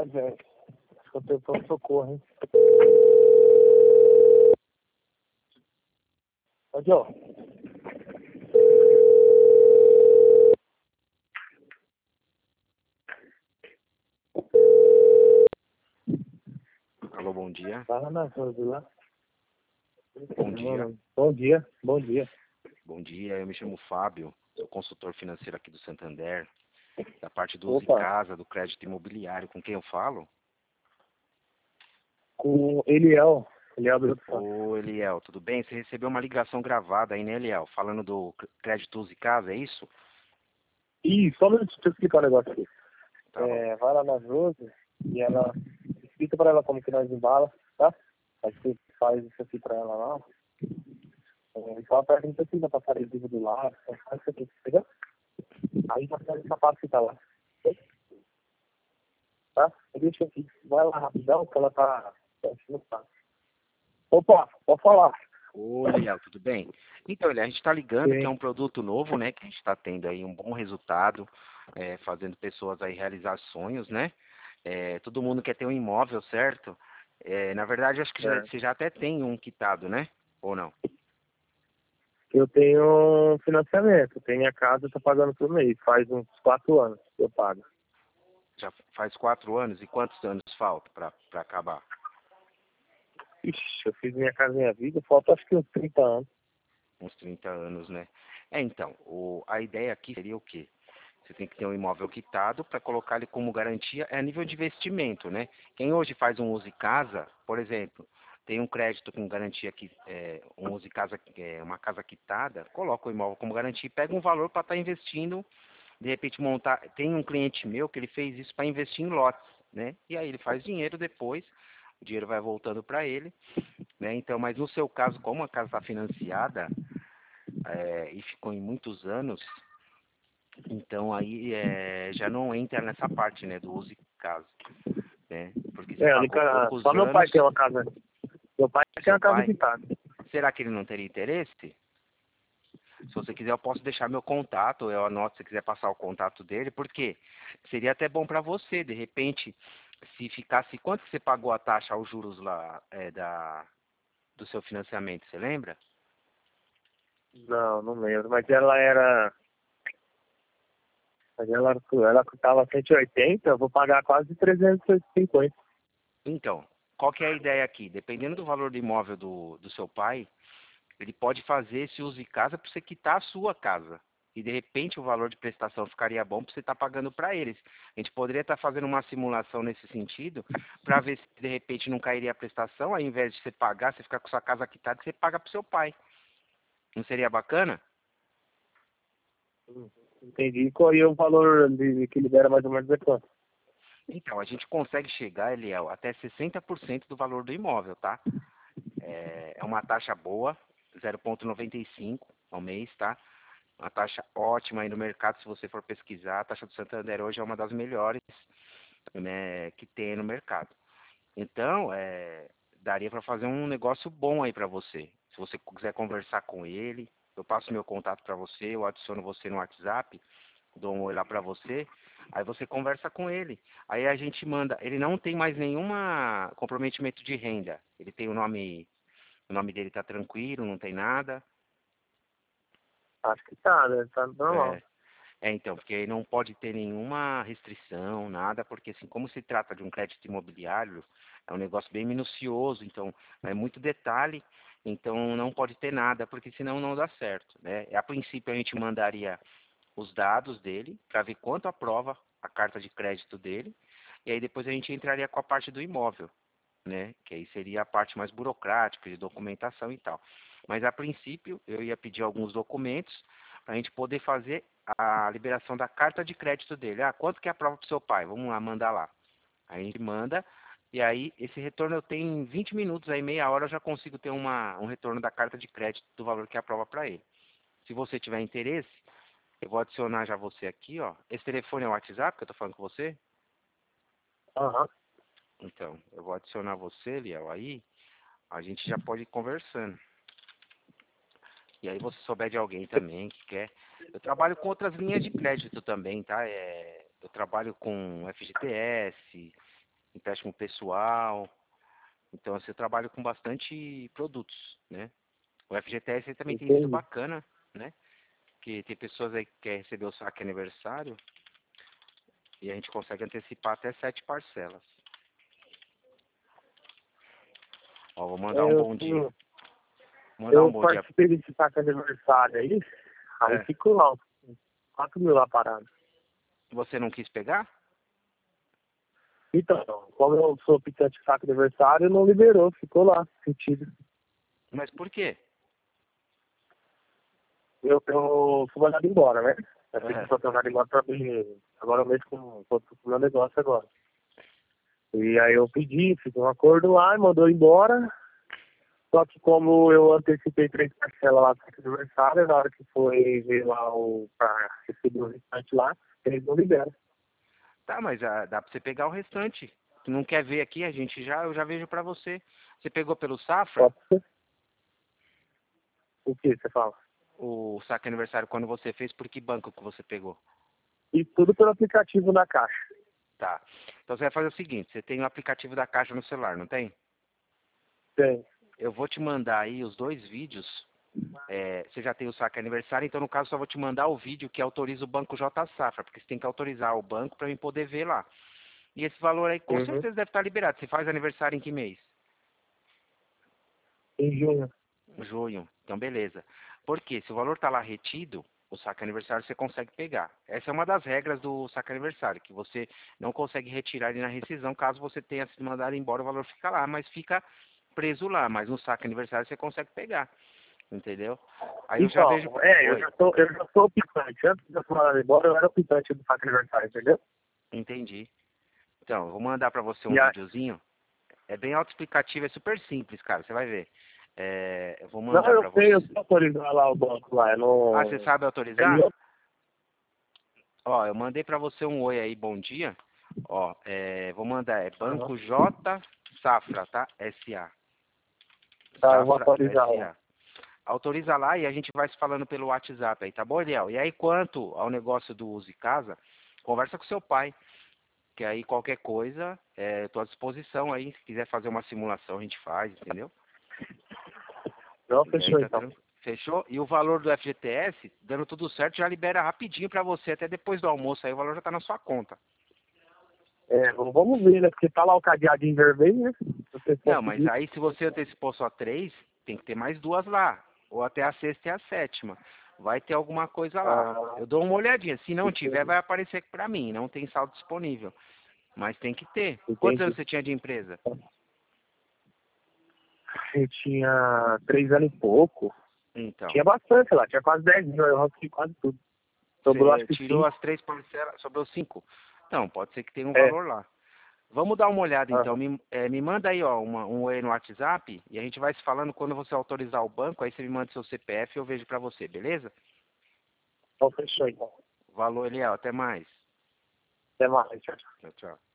velho. Acho que eu tenho pronto-socorro, hein? Ô, Joe. Alô, bom dia. Vai lá na rua, lá. Bom dia. Bom dia, bom dia. Bom dia, eu me chamo Fábio, sou consultor financeiro aqui do Santander, da parte do Use Opa. Casa, do crédito imobiliário. Com quem eu falo? Com Eliel. Eliel do Santos. Ô, Eliel, tudo bem? Você recebeu uma ligação gravada aí, né, Eliel? Falando do crédito Use Casa, é isso? Ih, só um minuto, deixa eu explicar um negócio aqui. Tá bom. Vai lá na Rose e ela explica pra ela como que nós embala, tá? Aí você faz isso aqui pra ela lá. E só pergunta assim da passagem do lado, faz isso aqui, entendeu? Aí já pega essa parte que tá lá. Tá? Deixa aqui. Vai lá rapidão, que ela tá. Não tá. Opa, pode falar. Ô, Eliel, tudo bem? Então, Eliel, a gente está ligando Sim. que é um produto novo, né? Que a gente está tendo aí um bom resultado, fazendo pessoas aí realizar sonhos, né? Todo mundo quer ter um imóvel, certo? Na verdade, acho que você já até tem um quitado, né? Ou não? Eu tenho um financiamento, tenho minha casa, eu tô pagando por mês. Faz uns 4 anos que eu pago. Já faz 4 anos? E quantos anos falta para acabar? Ixi, eu fiz minha casa minha vida, falta acho que uns 30 anos. Uns 30 anos, né? Então, a ideia aqui seria o quê? Você tem que ter um imóvel quitado para colocar ele como garantia, a nível de investimento, né? Quem hoje faz um Use Casa, por exemplo, tem um crédito com garantia que um Use Casa, uma casa quitada, coloca o imóvel como garantia e pega um valor para estar investindo, de repente montar. Tem um cliente meu que ele fez isso para investir em lotes, né? E aí ele faz dinheiro depois, o dinheiro vai voltando para ele, né? Então, mas no seu caso, como a casa está financiada e ficou em muitos anos, então aí já não entra nessa parte, né, do Use Casa, né? Porque você pagou poucos Só meu pai anos. tem uma casa. Meu pai tem Seu uma casa pai, quitada. será que ele não teria interesse? Se você quiser, eu posso deixar meu contato, eu anoto se você quiser passar o contato dele, porque seria até bom para você, de repente, se ficasse, quanto que você pagou a taxa aos juros lá do seu financiamento, você lembra? Não, não lembro. Mas ela era. Mas ela custava 180, eu vou pagar quase 350. Então, qual que é a ideia aqui? Dependendo do valor do imóvel do seu pai, ele pode fazer esse Use Casa para você quitar a sua casa. E de repente o valor de prestação ficaria bom para você estar pagando para eles. A gente poderia estar fazendo uma simulação nesse sentido para ver se de repente não cairia a prestação, ao invés de você pagar, você ficar com sua casa quitada, você paga para o seu pai. Não seria bacana? Entendi. Qual é o valor que libera mais ou menos é quanto? Então, a gente consegue chegar, Eliel, até 60% do valor do imóvel, tá? É uma taxa boa, 0,95 ao mês, tá? Uma taxa ótima aí no mercado, se você for pesquisar. A taxa do Santander hoje é uma das melhores, né, que tem no mercado. Então, daria para fazer um negócio bom aí para você. Se você quiser conversar com ele, eu passo meu contato para você, eu adiciono você no WhatsApp, dou um oi lá para você, aí você conversa com ele. Aí a gente manda. Ele não tem mais nenhuma comprometimento de renda. Ele tem o nome dele tá tranquilo, não tem nada. Acho que tá, né? Tá normal. É, então, porque aí não pode ter nenhuma restrição, nada, porque assim, como se trata de um crédito imobiliário, é um negócio bem minucioso, então é muito detalhe, então não pode ter nada, porque senão não dá certo, né? A princípio a gente mandaria os dados dele para ver quanto aprova a carta de crédito dele, e aí depois a gente entraria com a parte do imóvel, né? Que aí seria a parte mais burocrática, de documentação e tal. Mas a princípio eu ia pedir alguns documentos para a gente poder fazer a liberação da carta de crédito dele. Ah, quanto que é a prova para o seu pai? Vamos lá, mandar lá. Aí a gente manda, e aí esse retorno eu tenho em 20 minutos, aí meia hora eu já consigo ter um retorno da carta de crédito do valor que é a prova para ele. Se você tiver interesse, eu vou adicionar já você aqui, ó. Esse telefone é o WhatsApp que eu tô falando com você? Aham. Então, eu vou adicionar você, Liel, aí a gente já pode ir conversando. E aí você souber de alguém também que quer. Eu trabalho com outras linhas de crédito também, tá? Eu trabalho com FGTS, empréstimo pessoal. Então, assim, eu trabalho com bastante produtos, né? O FGTS aí também tem sido Entendi. bacana, né? Que tem pessoas aí que querem receber o saque aniversário e a gente consegue antecipar até 7 parcelas. Ó, vou mandar um Eu, bom dia. sim, Vou mandar um eu bom dia. participei desse saque aniversário aí É. ficou lá, 4 mil lá parado. Você não quis pegar? Então, como eu sou pitante de saque aniversário, não liberou, ficou lá, sentido. Mas por quê? Eu fui mandado embora, né? Eu É. fui mandado embora pra mim, agora mesmo com o meu negócio agora. E aí eu pedi, fiz um acordo lá e mandou embora. Só que como eu antecipei 3 parcelas lá do saque aniversário, na hora que foi ver lá pra receber o restante lá, eles não liberam. Tá, mas dá pra você pegar o restante. Tu não quer ver aqui, eu já vejo pra você. Você pegou pelo Safra, Pode ser? O que você fala? o saque aniversário, quando você fez, por que banco que você pegou? E tudo pelo aplicativo da Caixa. Tá. Então você vai fazer o seguinte, você tem o aplicativo da Caixa no celular, não tem? Tem. Eu vou te mandar aí os 2 vídeos. Você já tem o saque aniversário, então no caso só vou te mandar o vídeo que autoriza o Banco J Safra, porque você tem que autorizar o banco para mim poder ver lá. E esse valor aí com Uhum. certeza deve estar liberado. Você faz aniversário em que mês? Em junho. Junho. Então beleza. Porque se o valor está lá retido, o saque aniversário você consegue pegar. Essa é uma das regras do saque aniversário, que você não consegue retirar ele na rescisão caso você tenha sido mandado embora, o valor fica lá, mas fica preso lá. Mas no saque aniversário você consegue pegar. Entendeu? Aí eu já Então, vejo. eu Oi, já sou o pitante. Antes de eu falar embora, eu era o pitante do saque aniversário, entendeu? entendi. Então, eu vou mandar pra você um E aí, videozinho. É bem autoexplicativo, é super simples, cara. Você vai ver. Eu vou não, mandar pra você. eu sei autorizar lá o banco lá, eu Ah, você não... sabe É autorizar? meu, Ó, eu mandei pra você um oi aí, bom dia. Ó, vou mandar, Aham. Banco J Safra, tá? SA. Tá, eu vou Safra atualizar lá. SA. Autoriza lá e a gente vai se falando pelo WhatsApp aí, tá bom, Eliel? E aí, quanto ao negócio do Use Casa, conversa com seu pai. Que aí qualquer coisa, estou à disposição aí. Se quiser fazer uma simulação, a gente faz, entendeu? Não, E aí fechou tá então. tranquilo. Fechou? E o valor do FGTS, dando tudo certo, já libera rapidinho pra você, até depois do almoço, aí o valor já tá na sua conta. Vamos ver, né? Porque tá lá o cadeadinho vermelho, né? Se você Não, mas conseguir. aí se você antecipou só 3, tem que ter mais 2 lá. Ou até a sexta e a sétima. Vai ter alguma coisa lá. Ah, Eu dou uma olhadinha. Se não tiver, entendi. vai aparecer aqui pra mim. Não tem saldo disponível. Mas tem que ter. Quantos anos Entendi. você tinha de empresa? Eu tinha 3 anos e pouco. Então. Tinha bastante lá, tinha quase 10 mil, eu rachei quase tudo. Sobrou acho Você que tirou 5. as 3 parcelas, sobrou 5. Então, pode ser que tenha um É. valor lá. Vamos dar uma olhada então. Aham. Me manda aí ó, um oi no WhatsApp e a gente vai se falando quando você autorizar o banco. Aí você me manda seu CPF e eu vejo pra você, beleza? Então fechou então. Valeu, Eliel. Até mais. Até mais, tchau. Tchau, tchau.